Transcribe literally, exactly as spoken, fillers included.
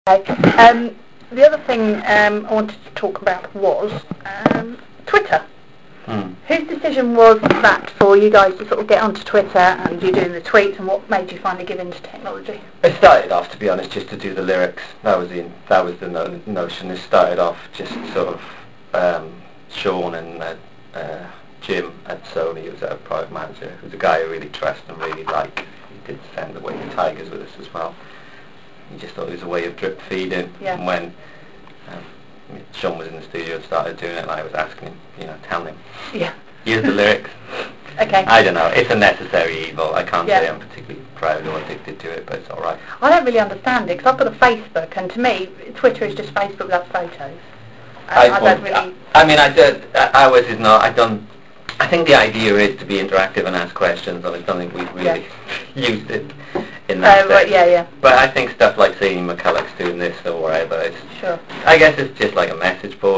Okay. Um, the other thing um, I wanted to talk about was um, Twitter. Hmm. Whose decision was that for you guys to sort of get onto Twitter and you doing the tweets, and what made you finally give into technology? It started off, to be honest, just to do the lyrics. That was the that was the no- notion. It started off just sort of um, Sean and uh, uh, Jim at Sony, who was our product manager, who's a guy I really trust and really like. He did Send Away the Tigers with us as well. He just thought it was a way of drip feeding. Yeah. And when um, Sean was in the studio and started doing it, and I was asking him, you know, telling him, Yeah. here's the lyrics. Okay. I don't know. It's a necessary evil. I can't Yeah. say I'm particularly proud or addicted to it, but it's all right. I don't really understand it, because I've got a Facebook, and to me, Twitter is just Facebook without photos. I, I, I don't really... I mean, I did. I, ours is not. I don't. I think the idea is to be interactive and ask questions, and I don't think we've really Yeah. used it in that Oh, sense. right, yeah, yeah. But I think stuff like seeing McCulloch's doing this or whatever, it's, Sure. I guess it's just like a message board.